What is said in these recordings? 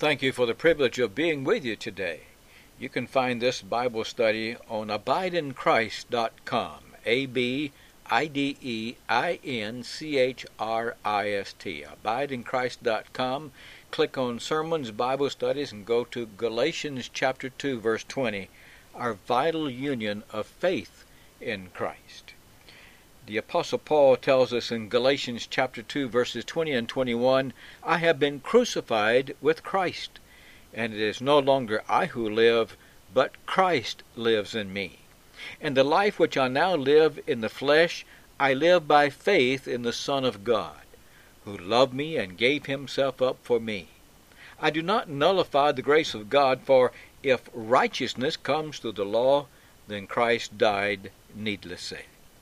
Thank you for the privilege of being with you today. You can find this Bible study on abideinchrist.com, ABIDEINCHRIST, abideinchrist.com. Click on Sermons, Bible Studies, and go to Galatians chapter 2, verse 20, our vital union of faith in Christ. The Apostle Paul tells us in Galatians chapter 2, verses 20 and 21, I have been crucified with Christ, and it is no longer I who live, but Christ lives in me. And the life which I now live in the flesh, I live by faith in the Son of God, who loved me and gave himself up for me. I do not nullify the grace of God, for if righteousness comes through the law, then Christ died needlessly.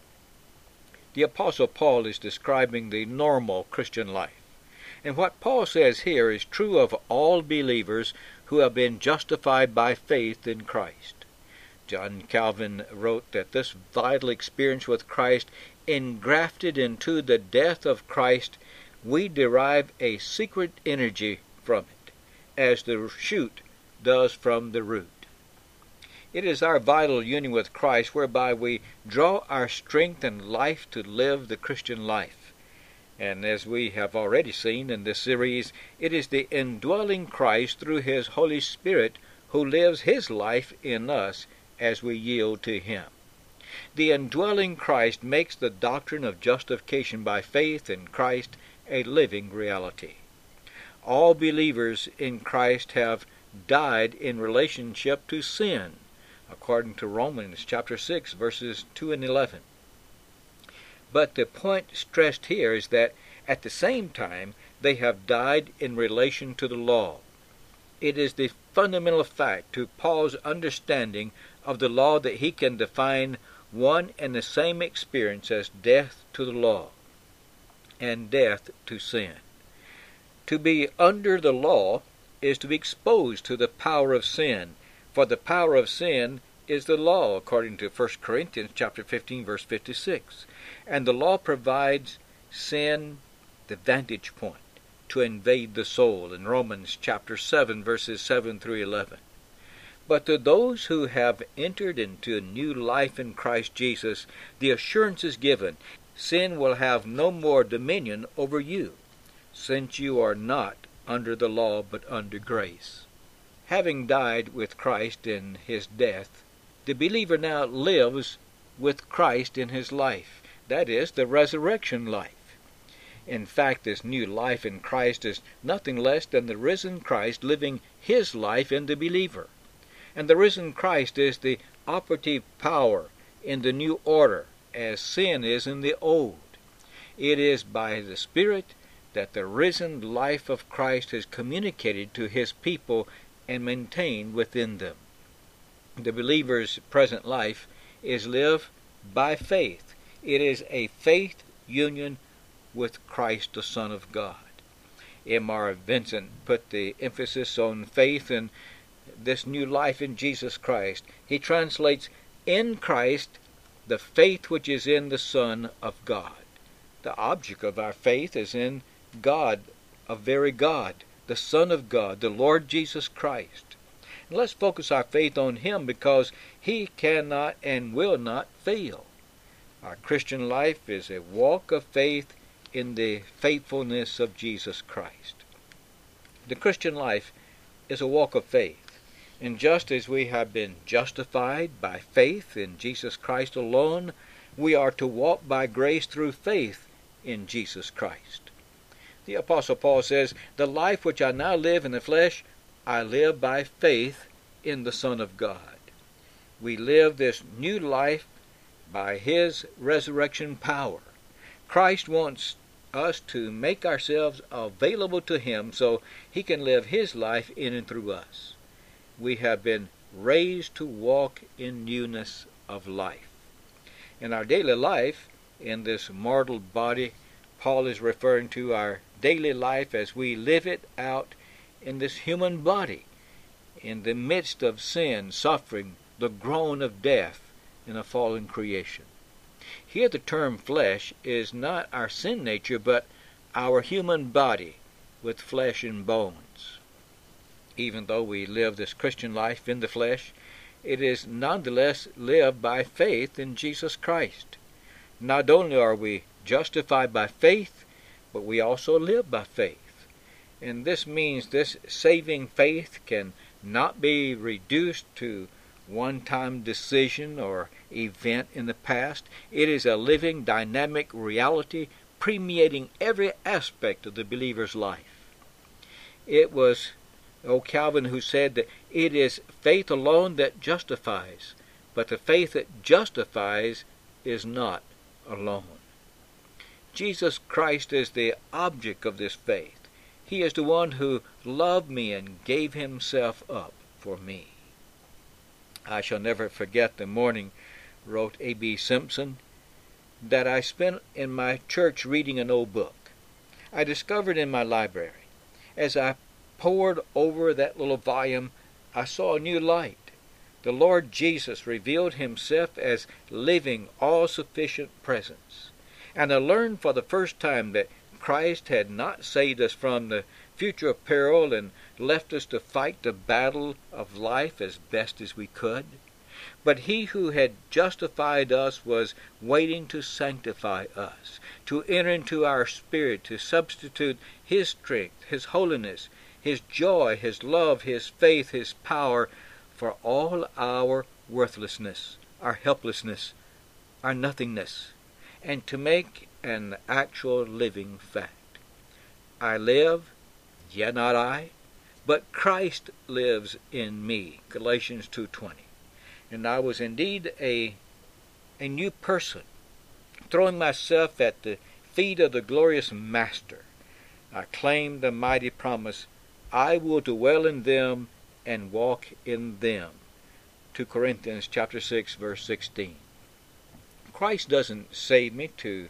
The Apostle Paul is describing the normal Christian life. And what Paul says here is true of all believers who have been justified by faith in Christ. John Calvin wrote that this vital experience with Christ, engrafted into the death of Christ, we derive a secret energy from it, as the shoot does from the root. It is our vital union with Christ whereby we draw our strength and life to live the Christian life. And as we have already seen in this series, it is the indwelling Christ through his Holy Spirit who lives his life in us as we yield to him. The indwelling Christ makes the doctrine of justification by faith in Christ a living reality. All believers in Christ have died in relationship to sin, according to Romans chapter 6, verses 2 and 11. But the point stressed here is that at the same time they have died in relation to the law. It is the fundamental fact to Paul's understanding of the law that he can define one and the same experience as death to the law and death to sin. To be under the law is to be exposed to the power of sin, for the power of sin is the law, according to 1 Corinthians chapter 15, verse 56. And the law provides sin the vantage point to invade the soul in Romans chapter 7, verses 7 through 11. But to those who have entered into a new life in Christ Jesus, the assurance is given, sin will have no more dominion over you, since you are not under the law but under grace. Having died with Christ in his death, the believer now lives with Christ in his life, that is, the resurrection life. In fact, this new life in Christ is nothing less than the risen Christ living his life in the believer. And the risen Christ is the operative power in the new order, as sin is in the old. It is by the Spirit that the risen life of Christ is communicated to his people and maintained within them. The believer's present life is lived by faith. It is a faith union with Christ, the Son of God. M.R. Vincent put the emphasis on faith in this new life in Jesus Christ. He translates, in Christ, the faith which is in the Son of God. The object of our faith is in God, a very God, the Son of God, the Lord Jesus Christ. And let's focus our faith on him because he cannot and will not fail. Our Christian life is a walk of faith in the faithfulness of Jesus Christ. The Christian life is a walk of faith. And just as we have been justified by faith in Jesus Christ alone, we are to walk by grace through faith in Jesus Christ. The Apostle Paul says, the life which I now live in the flesh, I live by faith in the Son of God. We live this new life by his resurrection power. Christ wants us to make ourselves available to him so he can live his life in and through us. We have been raised to walk in newness of life. In our daily life, in this mortal body, Paul is referring to our daily life as we live it out in this human body, in the midst of sin, suffering, the groan of death in a fallen creation. Here the term flesh is not our sin nature, but our human body with flesh and bones. Even though we live this Christian life in the flesh, it is nonetheless lived by faith in Jesus Christ. Not only are we justified by faith, but we also live by faith. And this means this saving faith can not be reduced to one-time decision or event in the past. It is a living, dynamic reality permeating every aspect of the believer's life. It was Calvin who said that it is faith alone that justifies, but the faith that justifies is not alone. Jesus Christ is the object of this faith. He is the one who loved me and gave himself up for me. I shall never forget the morning, wrote A.B. Simpson, that I spent in my church reading an old book. I discovered in my library. As I pored over that little volume, I saw a new light. The Lord Jesus revealed himself as living, all-sufficient presence. And I learned for the first time that Christ had not saved us from the future peril and left us to fight the battle of life as best as we could. But he who had justified us was waiting to sanctify us, to enter into our spirit, to substitute his strength, his holiness, his joy, his love, his faith, his power for all our worthlessness, our helplessness, our nothingness, and to make an actual living fact. I live, yet not I, but Christ lives in me, Galatians 2:20. And I was indeed a new person, throwing myself at the feet of the glorious Master. I claimed the mighty promise, I will dwell in them and walk in them. 2 Corinthians chapter 6, verse 16. Christ doesn't save me to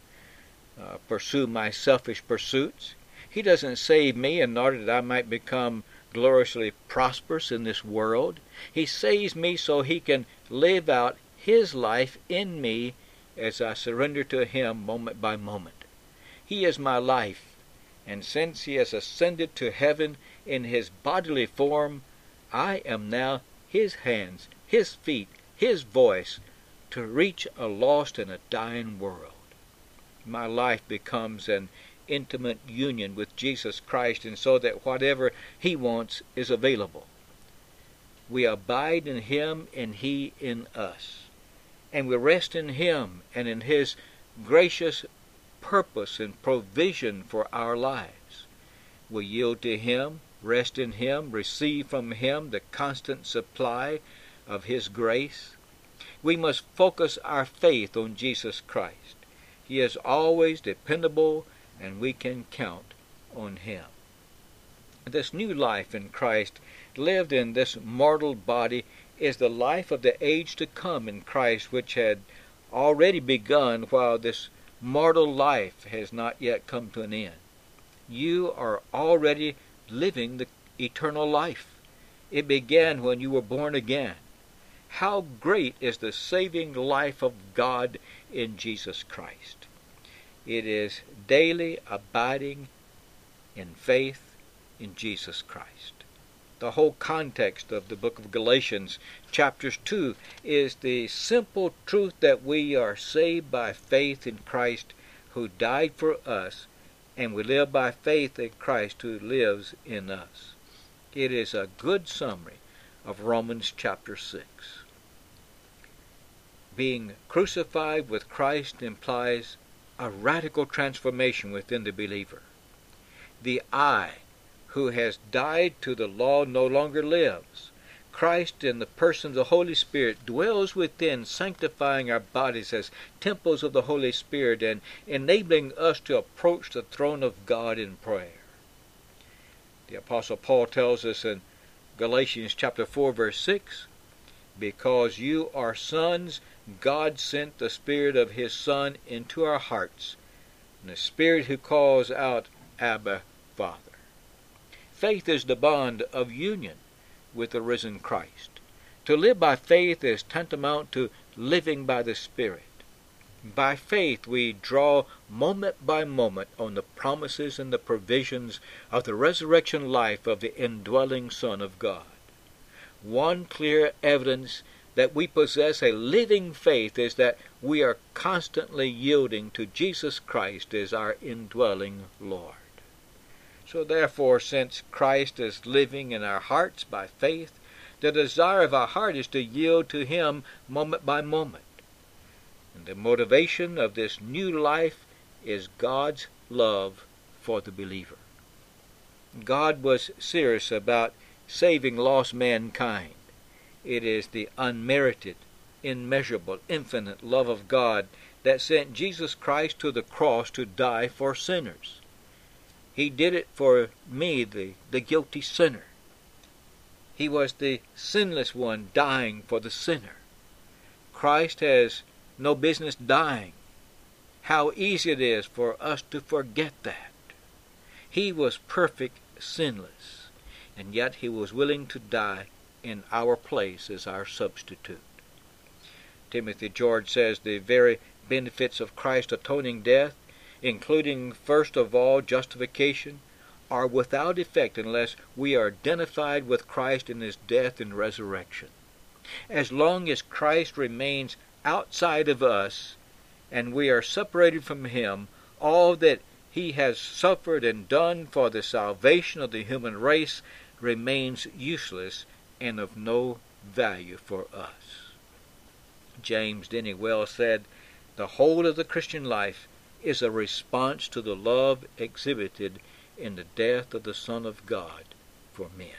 pursue my selfish pursuits. He doesn't save me in order that I might become gloriously prosperous in this world. He saves me so he can live out his life in me as I surrender to him moment by moment. He is my life, and since he has ascended to heaven in his bodily form, I am now his hands, his feet, his voice to reach a lost and a dying world. My life becomes an intimate union with Jesus Christ, and so that whatever he wants is available. We abide in him and he in us, and we rest in him and in his gracious purpose and provision for our lives. We yield to him, rest in him, receive from him the constant supply of his grace. We must focus our faith on Jesus Christ. He is always dependable, and we can count on him. This new life in Christ, lived in this mortal body, is the life of the age to come in Christ, which had already begun while this mortal life has not yet come to an end. You are already living the eternal life. It began when you were born again. How great is the saving life of God in Jesus Christ! It is daily abiding in faith in Jesus Christ. The whole context of the book of Galatians, chapters 2, is the simple truth that we are saved by faith in Christ who died for us, and we live by faith in Christ who lives in us. It is a good summary of Romans chapter 6. Being crucified with Christ implies a radical transformation within the believer. The I, who has died to the law, no longer lives. Christ, in the person of the Holy Spirit, dwells within, sanctifying our bodies as temples of the Holy Spirit and enabling us to approach the throne of God in prayer. The Apostle Paul tells us in Galatians chapter 4, verse 6, because you are sons, God sent the Spirit of his Son into our hearts, and the Spirit who calls out, Abba, Father. Faith is the bond of union with the risen Christ. To live by faith is tantamount to living by the Spirit. By faith we draw moment by moment on the promises and the provisions of the resurrection life of the indwelling Son of God. One clear evidence that we possess a living faith is that we are constantly yielding to Jesus Christ as our indwelling Lord. So therefore, since Christ is living in our hearts by faith, the desire of our heart is to yield to Him moment by moment. And the motivation of this new life is God's love for the believer. God was serious about saving lost mankind. It is the unmerited, immeasurable, infinite love of God that sent Jesus Christ to the cross to die for sinners. He did it for me, the guilty sinner. He was the sinless one dying for the sinner. Christ has no business dying. How easy it is for us to forget that. He was perfect, sinless, and yet He was willing to die in our place as our substitute. Timothy George says the very benefits of Christ's atoning death, including first of all justification, are without effect unless we are identified with Christ in His death and resurrection. As long as Christ remains outside of us and we are separated from Him, all that He has suffered and done for the salvation of the human race remains useless and of no value for us. James Denny Wells said, "The whole of the Christian life is a response to the love exhibited in the death of the Son of God for men."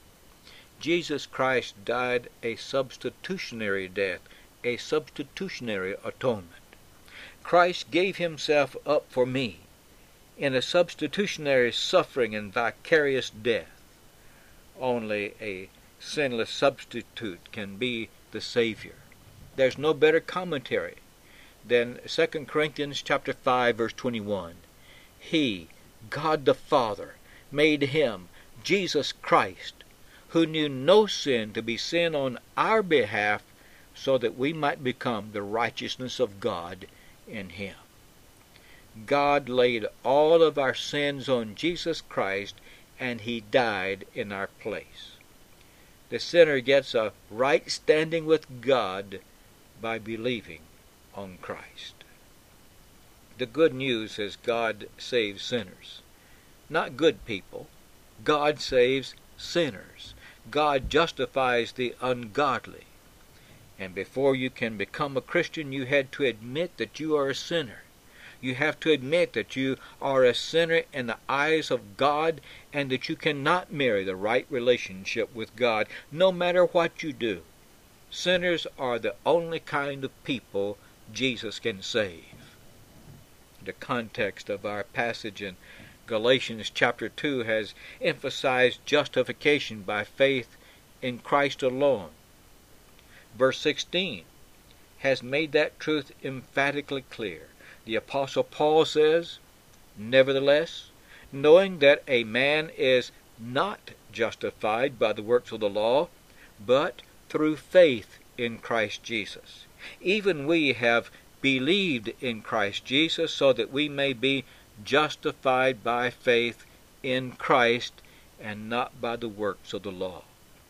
Jesus Christ died a substitutionary death, a substitutionary atonement. Christ gave Himself up for me in a substitutionary suffering and vicarious death. Only a sinless substitute can be the Savior. There's no better commentary than 2 Corinthians chapter 5, verse 21. He, God the Father, made Him, Jesus Christ, who knew no sin, to be sin on our behalf, so that we might become the righteousness of God in Him. God laid all of our sins on Jesus Christ, and He died in our place. The sinner gets a right standing with God by believing on Christ. The good news is God saves sinners, not good people. God saves sinners. God justifies the ungodly. And before you can become a Christian, you had to admit that you are a sinner. You have to admit that you are a sinner in the eyes of God, and that you cannot marry the right relationship with God, no matter what you do. Sinners are the only kind of people Jesus can save. The context of our passage in Galatians chapter 2 has emphasized justification by faith in Christ alone. Verse 16 has made that truth emphatically clear. The Apostle Paul says, "Nevertheless, knowing that a man is not justified by the works of the law, but through faith in Christ Jesus. Even we have believed in Christ Jesus, so that we may be justified by faith in Christ, and not by the works of the law.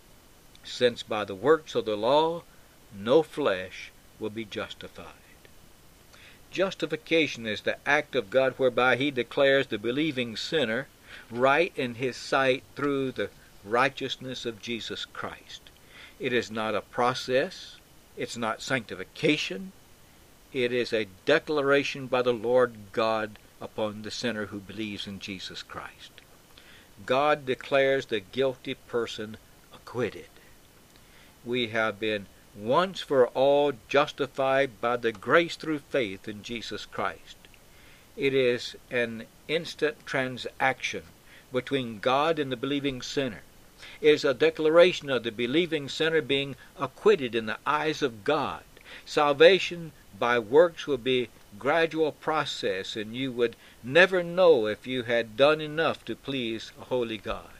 Since by the works of the law no flesh will be justified." Justification is the act of God whereby He declares the believing sinner right in His sight through the righteousness of Jesus Christ. It is not a process. It's not sanctification. It is a declaration by the Lord God upon the sinner who believes in Jesus Christ. God declares the guilty person acquitted. We have been once for all justified by the grace through faith in Jesus Christ. It is an instant transaction between God and the believing sinner. It is a declaration of the believing sinner being acquitted in the eyes of God. Salvation by works will be a gradual process, and you would never know if you had done enough to please a holy God.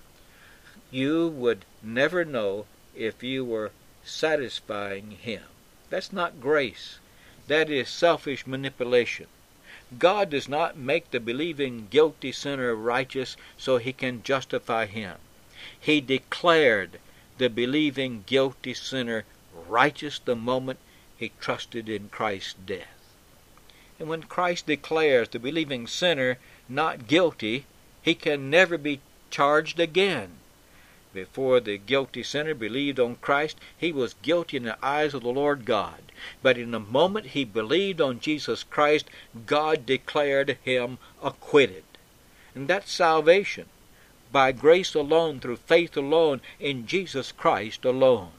You would never know if you were satisfying Him. That's not grace. That is selfish manipulation. God does not make the believing guilty sinner righteous so he can justify him. He declared the believing guilty sinner righteous the moment he trusted in Christ's death. And when Christ declares the believing sinner not guilty, he can never be charged again. Before the guilty sinner believed on Christ, he was guilty in the eyes of the Lord God. But in the moment he believed on Jesus Christ, God declared him acquitted. And that's salvation, by grace alone, through faith alone, in Jesus Christ alone.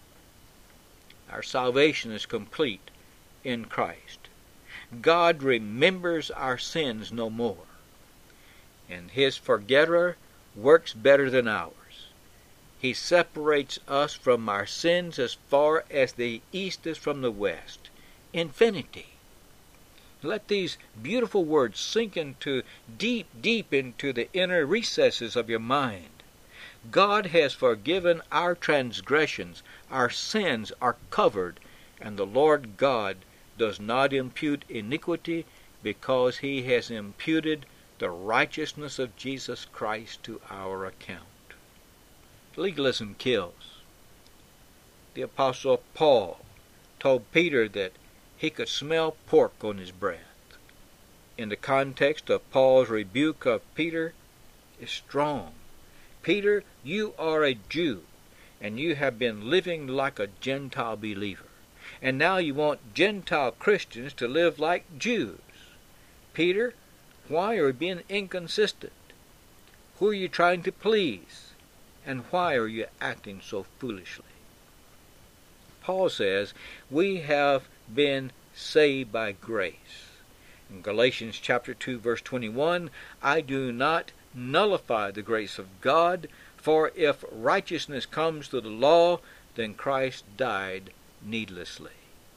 Our salvation is complete in Christ. God remembers our sins no more, and his forgetter works better than ours. He separates us from our sins as far as the east is from the west. Infinity. Let these beautiful words sink into deep into the inner recesses of your mind. God has forgiven our transgressions. Our sins are covered, and the Lord God does not impute iniquity, because he has imputed the righteousness of Jesus Christ to our account. Legalism kills. The Apostle Paul told Peter that he could smell pork on his breath. In the context of Paul's rebuke of Peter is strong. Peter, you are a Jew, and you have been living like a Gentile believer. And now you want Gentile Christians to live like Jews. Peter, why are you being inconsistent? Who are you trying to please? And why are you acting so foolishly? Paul says, we have been saved by grace. In Galatians chapter 2, verse 21, I do not nullify the grace of God, for if righteousness comes to the law, then Christ died needlessly.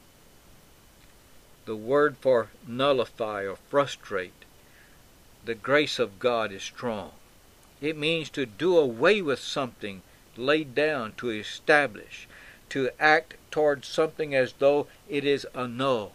The word for nullify or frustrate, the grace of God is strong. It means to do away with something laid down, to establish, to act towards something as though it is annulled.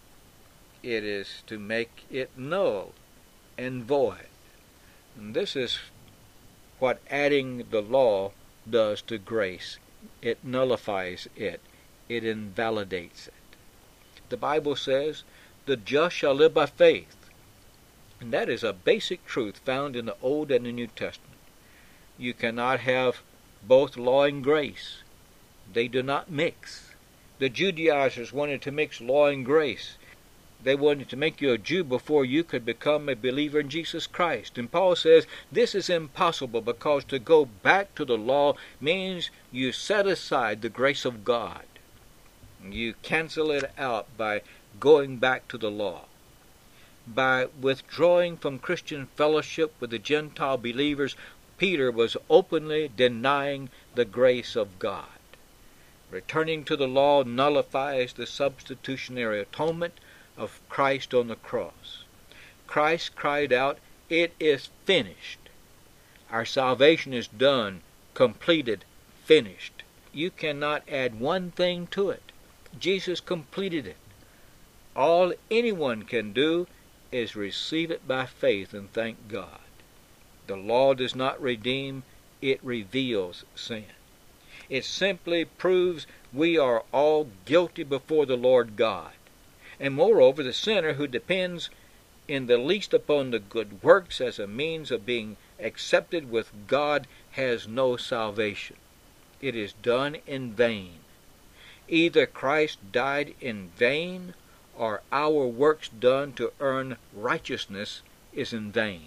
It is to make it null and void. And this is what adding the law does to grace. It nullifies it. It invalidates it. The Bible says, the just shall live by faith. And that is a basic truth found in the Old and the New Testament. You cannot have both law and grace. They do not mix. The Judaizers wanted to mix law and grace. They wanted to make you a Jew before you could become a believer in Jesus Christ. And Paul says this is impossible, because to go back to the law means you set aside the grace of God. You cancel it out by going back to the law. By withdrawing from Christian fellowship with the Gentile believers, Peter was openly denying the grace of God. Returning to the law nullifies the substitutionary atonement of Christ on the cross. Christ cried out, "It is finished." Our salvation is done, completed, finished. You cannot add one thing to it. Jesus completed it. All anyone can do is receive it by faith and thank God. The law does not redeem, it reveals sin. It simply proves we are all guilty before the Lord God. And moreover, the sinner who depends in the least upon the good works as a means of being accepted with God has no salvation. It is done in vain. Either Christ died in vain, or our works done to earn righteousness is in vain.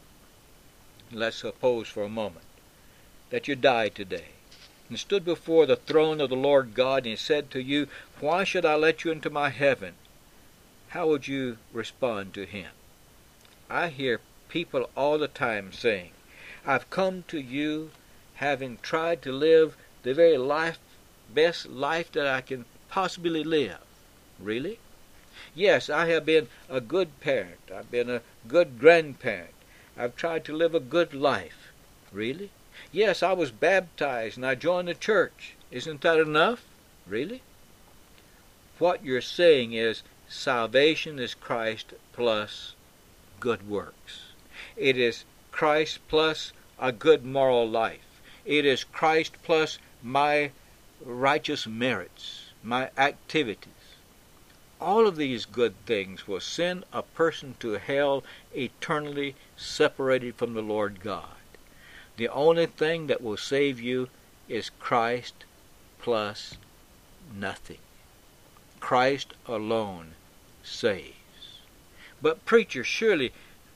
Let's suppose for a moment that you died today and stood before the throne of the Lord God, and he said to you, "Why should I let you into my heaven?" How would you respond to him? I hear people all the time saying, "I've come to you having tried to live the very best life that I can possibly live." Really? Yes, I have been a good parent. I've been a good grandparent. I've tried to live a good life. Really? Yes, I was baptized and I joined the church. Isn't that enough? Really? What you're saying is, salvation is Christ plus good works. It is Christ plus a good moral life. It is Christ plus my righteous merits, my activities. All of these good things will send a person to hell eternally separated from the Lord God. The only thing that will save you is Christ plus nothing. Christ alone saves. But preacher, surely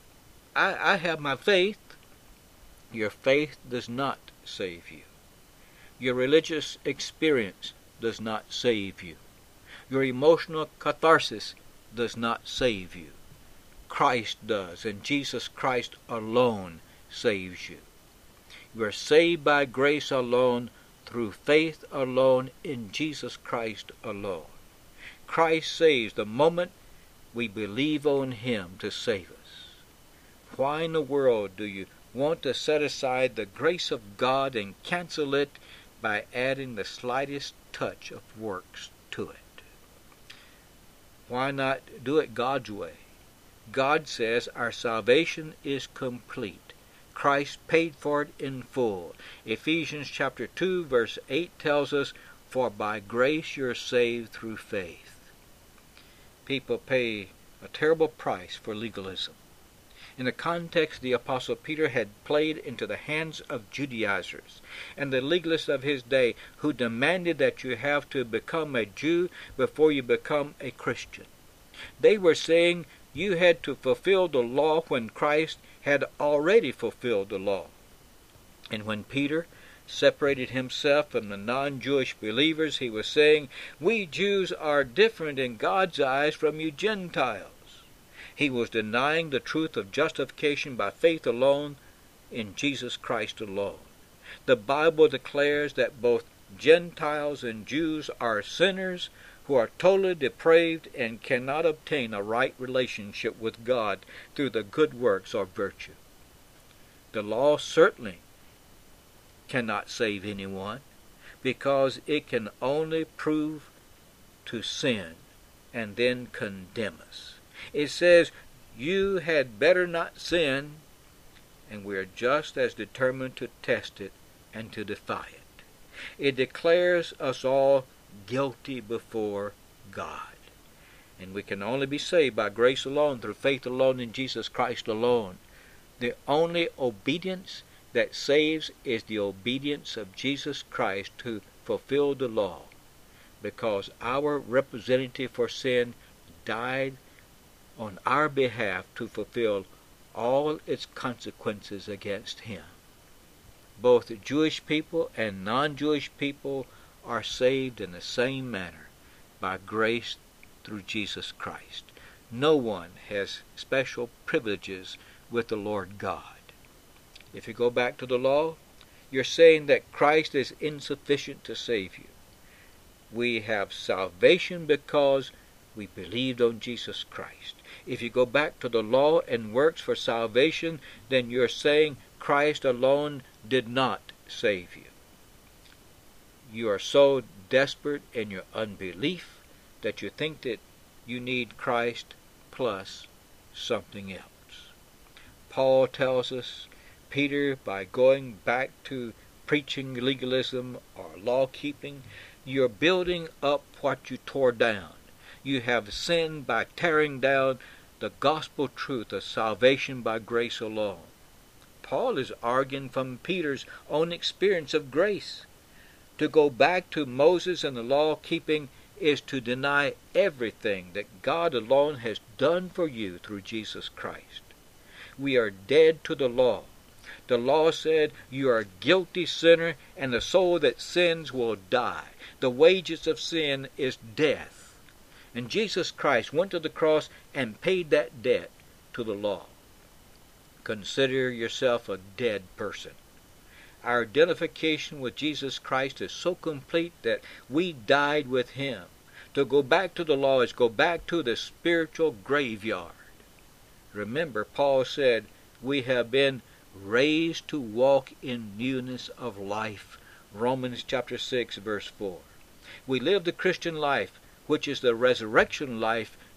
I have my faith. Your faith does not save you. Your religious experience does not save you. Your emotional catharsis does not save you. Christ does, and Jesus Christ alone saves you. You are saved by grace alone, through faith alone, in Jesus Christ alone. Christ saves the moment we believe on Him to save us. Why in the world do you want to set aside the grace of God and cancel it by adding the slightest touch of works to it? Why not do it God's way? God says our salvation is complete. Christ paid for it in full. Ephesians chapter 2 verse 8 tells us, "For by grace you're saved through faith." People pay a terrible price for legalism. In the context, the Apostle Peter had played into the hands of Judaizers and the legalists of his day, who demanded that you have to become a Jew before you become a Christian. They were saying you had to fulfill the law when Christ had already fulfilled the law. And when Peter separated himself from the non-Jewish believers, he was saying, "We Jews are different in God's eyes from you Gentiles." He was denying the truth of justification by faith alone in Jesus Christ alone. The Bible declares that both Gentiles and Jews are sinners who are totally depraved and cannot obtain a right relationship with God through the good works or virtue. The law certainly cannot save anyone, because it can only prove to sin and then condemn us. It says, you had better not sin, and we are just as determined to test it and to defy it. It declares us all guilty before God. And we can only be saved by grace alone, through faith alone, in Jesus Christ alone. The only obedience that saves is the obedience of Jesus Christ to fulfill the law, because our representative for sin died on our behalf to fulfill all its consequences against him. Both Jewish people and non-Jewish people are saved in the same manner, by grace through Jesus Christ. No one has special privileges with the Lord God. If you go back to the law, you're saying that Christ is insufficient to save you. We have salvation because we believed on Jesus Christ. If you go back to the law and works for salvation, then you're saying Christ alone did not save you. You are so desperate in your unbelief that you think that you need Christ plus something else. Paul tells us, Peter, by going back to preaching legalism or law-keeping, you're building up what you tore down. You have sinned by tearing down the gospel truth of salvation by grace alone. Paul is arguing from Peter's own experience of grace. To go back to Moses and the law-keeping is to deny everything that God alone has done for you through Jesus Christ. We are dead to the law. The law said, you are a guilty sinner, and the soul that sins will die. The wages of sin is death. And Jesus Christ went to the cross and paid that debt to the law. Consider yourself a dead person. Our identification with Jesus Christ is so complete that we died with him. To go back to the law is go back to the spiritual graveyard. Remember, Paul said, we have been raised to walk in newness of life. Romans chapter 6, verse 4. We live the Christian life, which is the resurrection life,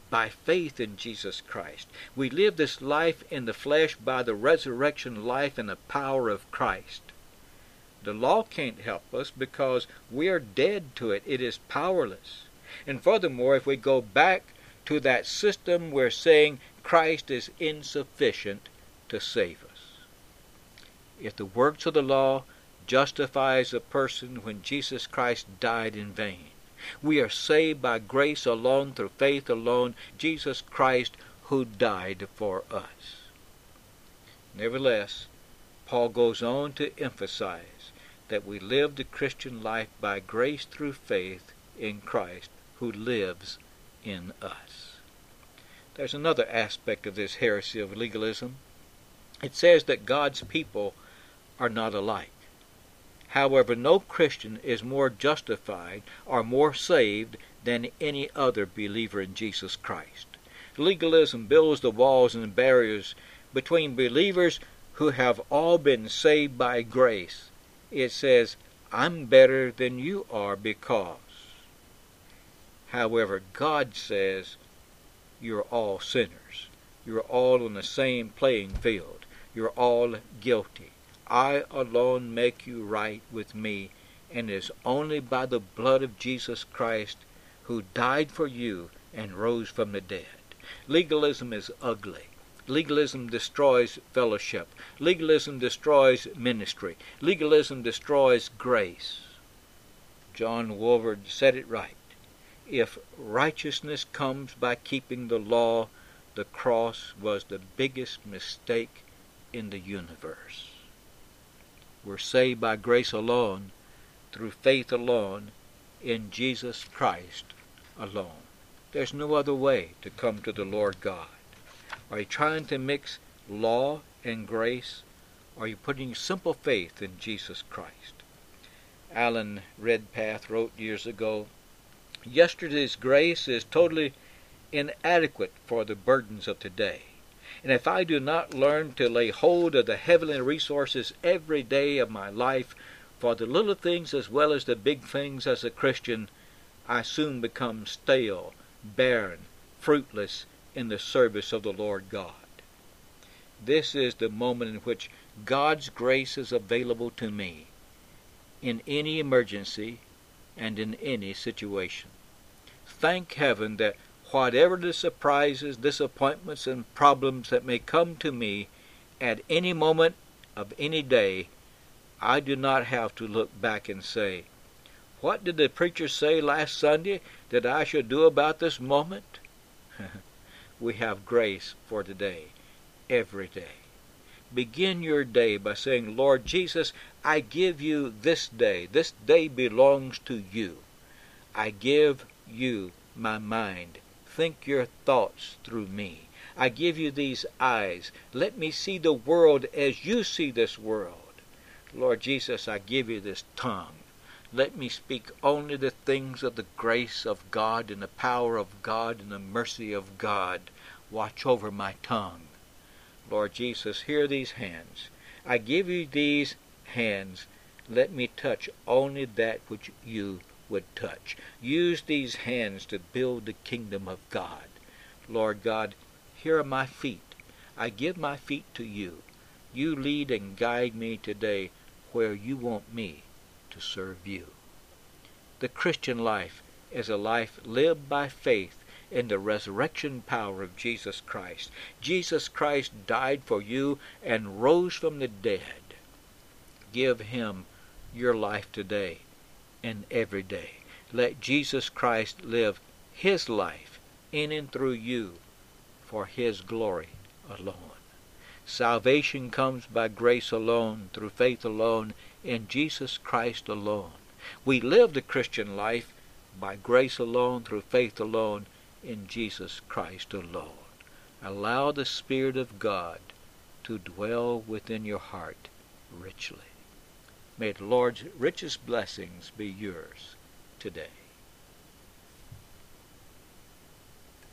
by faith in Jesus Christ. We live this life in the flesh by the resurrection life and the power of Christ. The law can't help us because we are dead to it. It is powerless. And furthermore, if we go back to that system, we're saying Christ is insufficient to save us. If the works of the law justifies a person when Jesus Christ died in vain, we are saved by grace alone, through faith alone, Jesus Christ who died for us. Nevertheless, Paul goes on to emphasize that we live the Christian life by grace through faith in Christ who lives in us. There's another aspect of this heresy of legalism. It says that God's people are not alike. However, no Christian is more justified or more saved than any other believer in Jesus Christ. Legalism builds the walls and barriers between believers who have all been saved by grace. It says, I'm better than you are because. However, God says, you're all sinners. You're all on the same playing field. You're all guilty. I alone make you right with me, and it is only by the blood of Jesus Christ, who died for you and rose from the dead. Legalism is ugly. Legalism destroys fellowship. Legalism destroys ministry. Legalism destroys grace. John Walvoord said it right. If righteousness comes by keeping the law, the cross was the biggest mistake in the universe. We're saved by grace alone, through faith alone, in Jesus Christ alone. There's no other way to come to the Lord God. Are you trying to mix law and grace? Or are you putting simple faith in Jesus Christ? Alan Redpath wrote years ago, yesterday's grace is totally inadequate for the burdens of today. And if I do not learn to lay hold of the heavenly resources every day of my life, for the little things as well as the big things as a Christian, I soon become stale, barren, fruitless in the service of the Lord God. This is the moment in which God's grace is available to me in any emergency and in any situation. Thank heaven that whatever the surprises, disappointments, and problems that may come to me at any moment of any day, I do not have to look back and say, what did the preacher say last Sunday that I should do about this moment? We have grace for today, every day. Begin your day by saying, Lord Jesus, I give you this day. This day belongs to you. I give you my mind. Think your thoughts through me. I give you these eyes. Let me see the world as you see this world. Lord Jesus, I give you this tongue. Let me speak only the things of the grace of God and the power of God and the mercy of God. Watch over my tongue. Lord Jesus, hear these hands. I give you these hands. Let me touch only that which you would touch. Use these hands to build the kingdom of God. Lord God, here are my feet. I give my feet to you. You lead and guide me today where you want me to serve you. The Christian life is a life lived by faith in the resurrection power of Jesus Christ. Jesus Christ died for you and rose from the dead. Give him your life today and every day. Let Jesus Christ live his life in and through you for his glory alone. Salvation comes by grace alone, through faith alone, in Jesus Christ alone. We live the Christian life by grace alone, through faith alone, in Jesus Christ alone. Allow the Spirit of God to dwell within your heart richly. May the Lord's richest blessings be yours today.